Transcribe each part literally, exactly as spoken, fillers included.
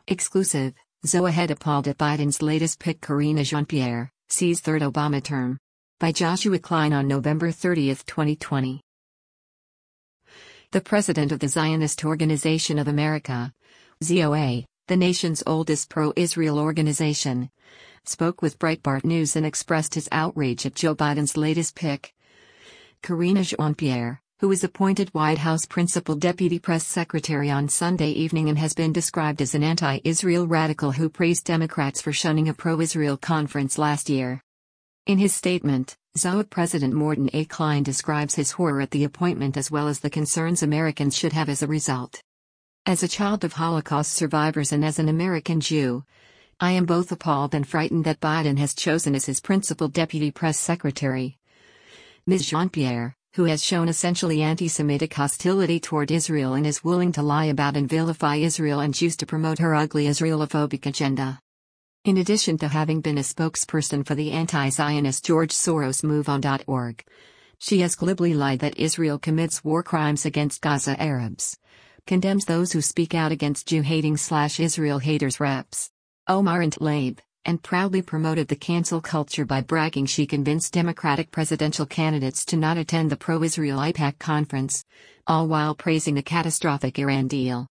Exclusive, Zoe Head appalled at Biden's latest pick. Karine Jean-Pierre, sees third Obama term. By Joshua Klein on November thirtieth, twenty twenty. The president of the Zionist Organization of America, Z O A, the nation's oldest pro-Israel organization, spoke with Breitbart News and expressed his outrage at Joe Biden's latest pick. Karine Jean-Pierre, who was appointed White House Principal Deputy Press Secretary on Sunday evening and has been described as an anti-Israel radical who praised Democrats for shunning a pro-Israel conference last year. In his statement, Z O A President Morton A. Klein describes his horror at the appointment as well as the concerns Americans should have as a result. As a child of Holocaust survivors and as an American Jew, I am both appalled and frightened that Biden has chosen as his principal deputy press secretary Miz Jean-Pierre, who has shown essentially anti-Semitic hostility toward Israel and is willing to lie about and vilify Israel and Jews to promote her ugly Israelophobic agenda. In addition to having been a spokesperson for the anti-Zionist George Soros Move On dot org, she has glibly lied that Israel commits war crimes against Gaza Arabs, condemns those who speak out against Jew-hating slash Israel haters reps Omar and Tlaib, and proudly promoted the cancel culture by bragging she convinced Democratic presidential candidates to not attend the pro-Israel AIPAC conference, all while praising the catastrophic Iran deal.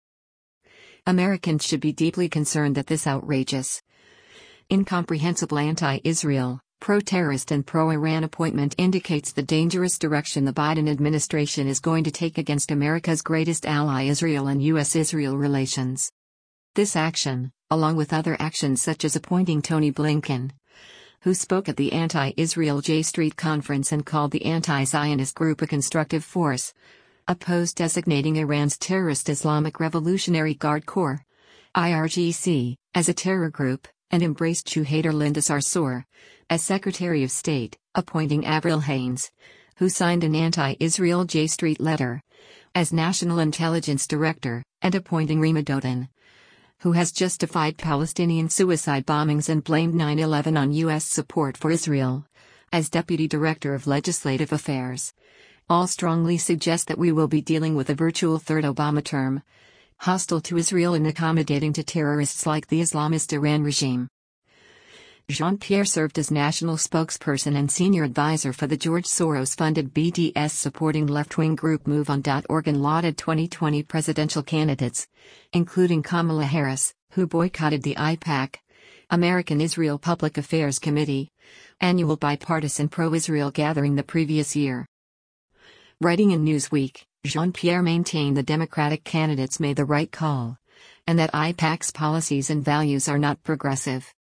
Americans should be deeply concerned that this outrageous, incomprehensible anti-Israel, pro-terrorist and pro-Iran appointment indicates the dangerous direction the Biden administration is going to take against America's greatest ally Israel and U S Israel relations. This action, along with other actions such as appointing Tony Blinken, who spoke at the anti-Israel J Street conference and called the anti-Zionist group a constructive force, opposed designating Iran's terrorist Islamic Revolutionary Guard Corps, I R G C, as a terror group, and embraced Jew-hater Linda Sarsour as Secretary of State, appointing Avril Haines, who signed an anti-Israel J Street letter, as National Intelligence Director, and appointing Rima Dodon, who has justified Palestinian suicide bombings and blamed nine eleven on U S support for Israel, as Deputy Director of Legislative Affairs. All strongly suggest that we will be dealing with a virtual third Obama term, hostile to Israel and accommodating to terrorists like the Islamist Iran regime. Jean-Pierre served as national spokesperson and senior advisor for the George Soros-funded B D S-supporting left-wing group Move On dot org and lauded twenty twenty presidential candidates, including Kamala Harris, who boycotted the AIPAC, American Israel Public Affairs Committee, annual bipartisan pro-Israel gathering the previous year. Writing in Newsweek, Jean-Pierre maintained the Democratic candidates made the right call, and that AIPAC's policies and values are not progressive.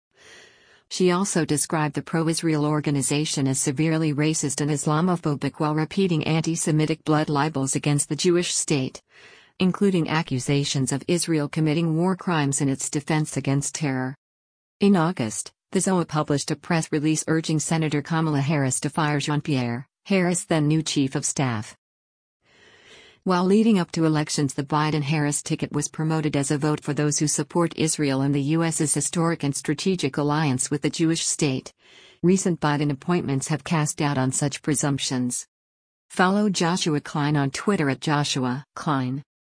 She also described the pro-Israel organization as severely racist and Islamophobic while repeating anti-Semitic blood libels against the Jewish state, including accusations of Israel committing war crimes in its defense against terror. In August, the Z O A published a press release urging Senator Kamala Harris to fire Jean-Pierre, Harris' then new chief of staff. While leading up to elections, the Biden-Harris ticket was promoted as a vote for those who support Israel and the U S's historic and strategic alliance with the Jewish state. Recent Biden appointments have cast doubt on such presumptions. Follow Joshua Klein on Twitter at Joshua Klein.